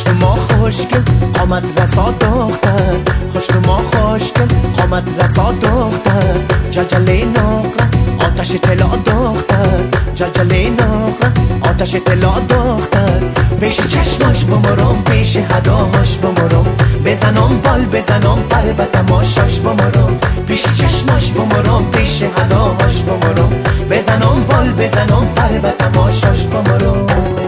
خوشنما خوشگل آمد رسا دختر، خوشنما خوشگل آمد رسا دختر، جلجله نقره آتش طلا دختر، جلجله نقره آتش طلا دختر. پیش چشماش بمرم، پیش هداهاش بمرم، بزنم بال بزنم پر به تماشاش بمرم. پیش چشماش بمرم، پیش هداهاش بمرم، بزنم بال بزنم پر به تماشاش بمرم.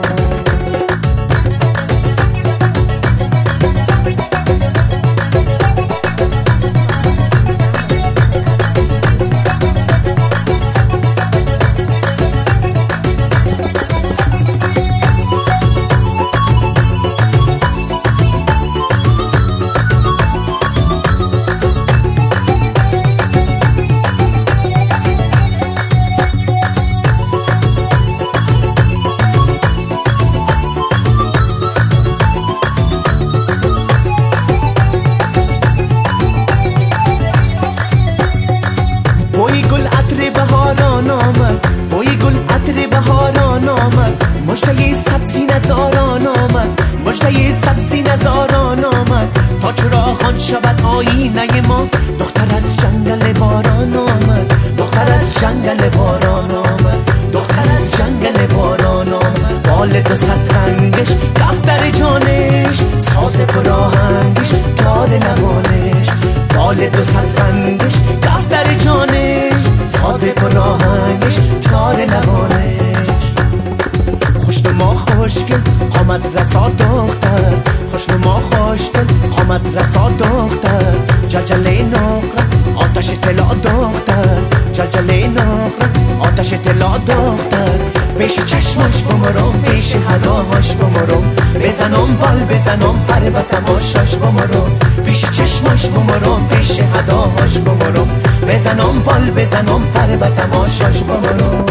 بوی گل عطر بهاران آمد، بوی گل عطر بهاران آمد، مژده سبزی نزاران آمد، مژده سبزی نزاران آمد. تا چراغان شود آینه ما، دختر از جنگل باران آمد، دختر از جنگل باران آمد، دختر از جنگل باران آمد. بال دو صد رنگش، دفتر جانش، ساز پراهنگش، تار لبانش. بال دو صد رنگش، دفتر جانش، ساز پراهنگش، تار لبانش. خوشنما خوشگل آمد رسا دختر، خوشنما خوشگل آمد رسا دختر، جلجله نقره آتش طلا دختر، جلجله نقره آتش طلا دختر. پیش چشماش بمرم، پیش هداهاش بمرم، بزنم بال بزنم پر به تماشاش بمرم. پیش چشماش بمرم، پیش هداهاش بمرم، بزنم بال بزنم پر به تماشاش بمرم.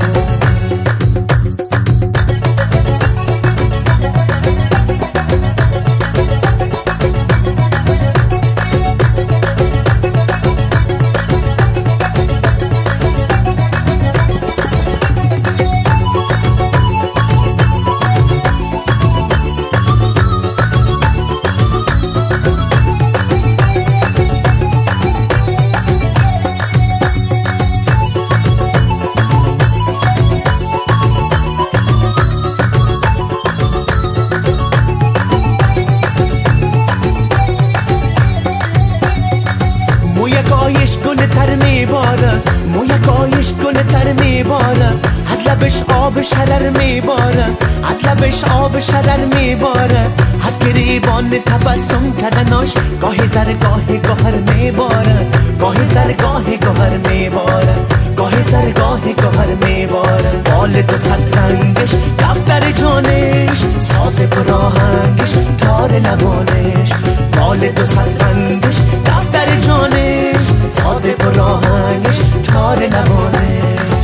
مویکایش گل تر میباره، مویکایش گل تر میباره، از لبش آب شرر میباره، از لبش آب شرر میباره. از گریبان تبسم کردناش گاهی زر گاهی گوهر میباره، گاهی زر گاهی گوهر میباره، گاهی زر گاهی گوهر میباره. بال دو صد رنگش، دفتر جانش، ساز پراهنگش، تار لبانش. بال دو صد رنگش، دفتر جانش، ساز پراهنگش، تار لبانش.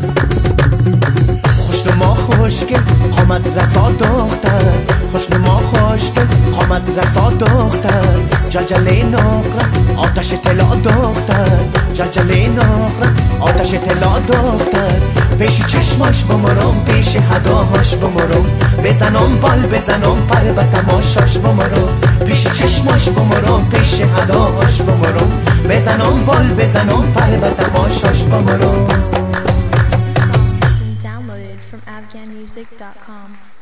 خوشنما خوشگل آمد رسا دختر، خوشنما خوشگل آمد رسا دختر، جلجله نقره آتش طلا دختر، جلجله نقره آتش طلا دختر. پیش چشماش بمرم، پیش هداهاش بمرم، بزنم بال بزنم پر به تماشاش بمرم. پیش چشماش بمرم، پیش هداهاش بمرم، بزنم بال بزنم پر به تماشاش بمرم. Downloaded from afghanmusic.com.